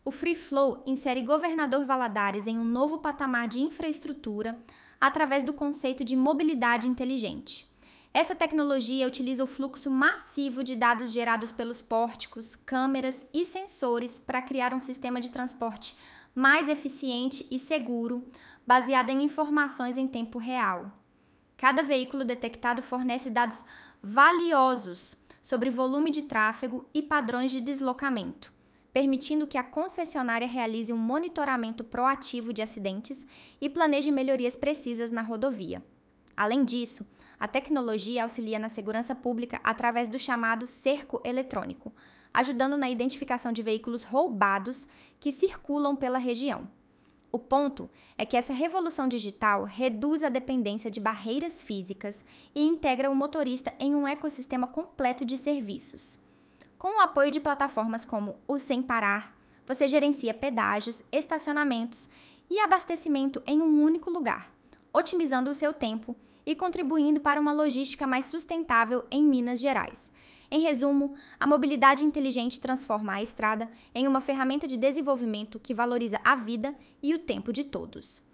O Free Flow insere Governador Valadares em um novo patamar de infraestrutura através do conceito de mobilidade inteligente. Essa tecnologia utiliza o fluxo massivo de dados gerados pelos pórticos, câmeras e sensores para criar um sistema de transporte mais eficiente e seguro, baseado em informações em tempo real. Cada veículo detectado fornece dados valiosos sobre volume de tráfego e padrões de deslocamento, permitindo que a concessionária realize um monitoramento proativo de acidentes e planeje melhorias precisas na rodovia. Além disso, a tecnologia auxilia na segurança pública através do chamado cerco eletrônico, ajudando na identificação de veículos roubados que circulam pela região. O ponto é que essa revolução digital reduz a dependência de barreiras físicas e integra o motorista em um ecossistema completo de serviços. Com o apoio de plataformas como o Sem Parar, você gerencia pedágios, estacionamentos e abastecimento em um único lugar, otimizando o seu tempo e contribuindo para uma logística mais sustentável em Minas Gerais. Em resumo, a mobilidade inteligente transforma a estrada em uma ferramenta de desenvolvimento que valoriza a vida e o tempo de todos.